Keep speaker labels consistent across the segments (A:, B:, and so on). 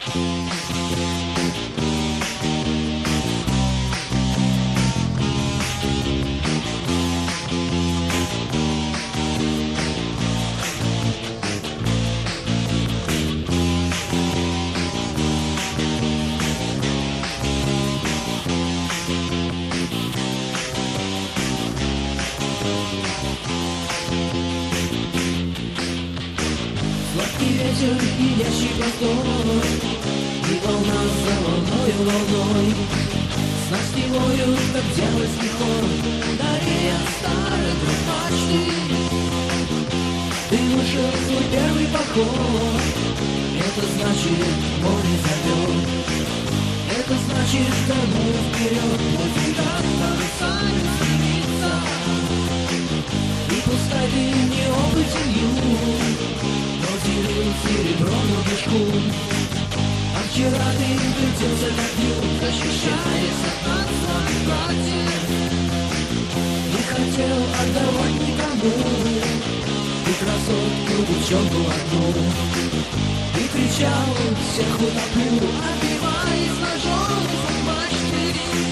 A: Сладкий ветер, пьянящий простор, и волна за волною волной. Снасти воют, как дьявольский хор, вдали от старой друг мачты. Ты вышел в свой первый поход, это значит, море зовет. Это значит, кому вперед, вот всегда к конца не стремится. И пускай ты неопытен юн, серебро мешку. А вчера ты вертелся как юг, защищаясь от своих братьев. Не хотел отдавать никому и красотку девчонку одну. И кричал, всех утоплю, отбиваясь ножом из мачты.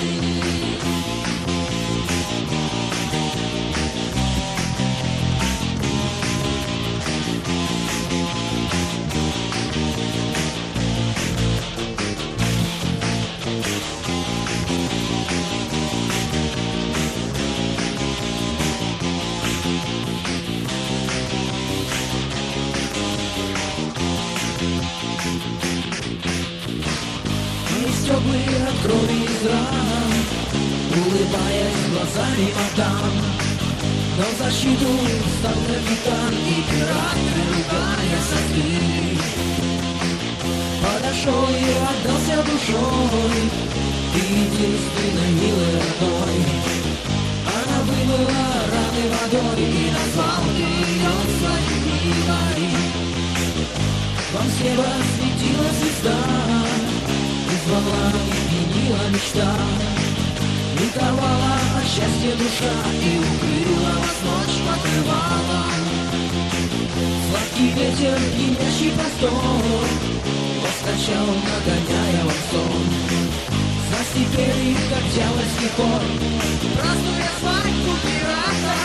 A: Теплые от крови из ран, улыбаясь глазами мадам. Но в защиту стал капитан, и пираты, ругаясь от спины, подошел и отдался душой. Ты единственной милой родной. Она вымыла раны водой, и назвал ты ее своей милой. Вам с неба светила звезда, звала и пьянила мечта, ликовала от счастья душа, и укрыла вас ночь покрывалом. Сладкий ветер, пьянящий простор, воскачал, нагоняя вам сон. Застепели, как дьявольский хор, празднуя свадьбу пирата.